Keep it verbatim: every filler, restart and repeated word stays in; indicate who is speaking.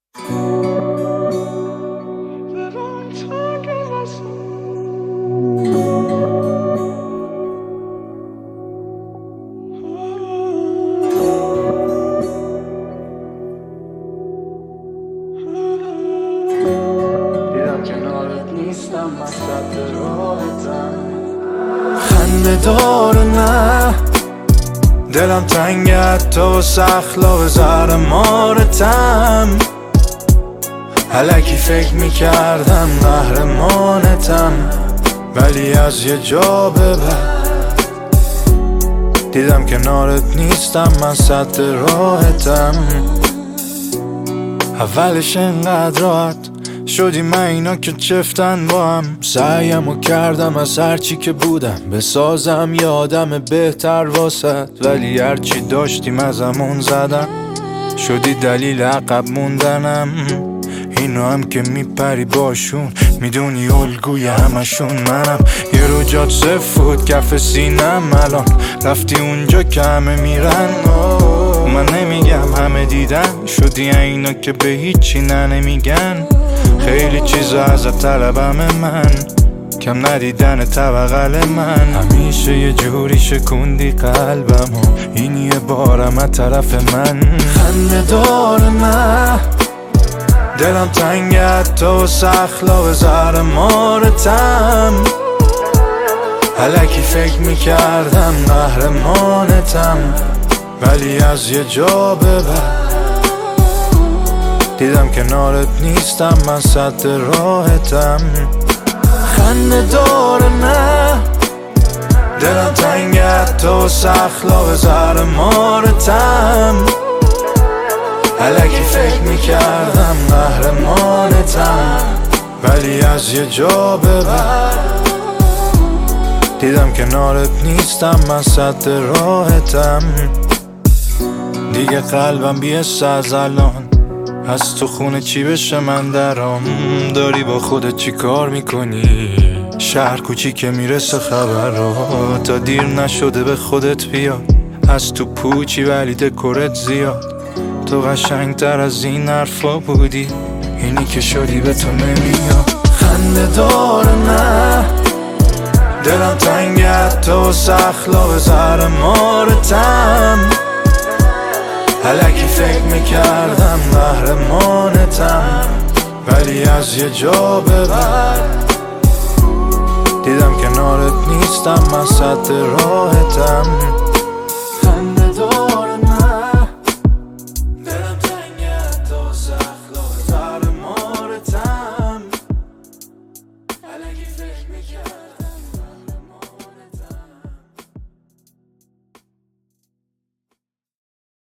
Speaker 1: نیستم وسط راهتم، خنده داره نه دلم تنگت تو سخلا به زهر مارتم، الکی فکر میکردم قهرمانتم، ولی از یه جا به بعد دیدم کنارت نیستم من سد راهتم. اولش انقدر راحت شدیم من اینا که چفتن با هم، سعیمو کردم از هرچی که بودم بسازم یه آدم بهتر واسد، ولی هرچی داشتیم ازمون زدم شدی دلیل عقب موندنم. اینو هم که میپری باشون میدونی الگوی همشون منم، یه رو جات سفود کف سینم، الان رفتی اونجا که همه میرن. من نمیگم همه دیدن شدی اینا که به هیچی نه نمیگن، خیلی چیزا ازت طلبم من کم ندیدن طبقل من، همیشه یه جوری شکوندی قلبم و این یه بارم از طرف من. خنده داره نه دلم تنگت تو سخلا به زهر مارتم، الکی فکر میکردم قهرمانتم، ولی از یه جا به بعد دیدم کنارت نیستم من سد راهتم. خنده داره نه دلم تنگت تو سخلا به زهر مارتم، الکی فکر میکردم قهرمانتم، ولی از یه جا به بعد دیدم کنارت نیستم من سد راهتم. دیگه قلبم بیست از الان از تو خونه چی بشه من درام، داری با خودت چی کار میکنی شهر کوچی که میرسه خبرها، تا دیر نشده به خودت بیاد از تو پوچی ولی دکورت زیاد، تو قشنگتر از این حرفا بودی اینی که شدی به تو نمیاد. خنده داره نه دلم تنگت تو سخلا به زهر مارتم، الکی فکر میکردم قهرمانتم، ولی از یه جا به بعد دیدم کنارت نیستم من سد راهتم.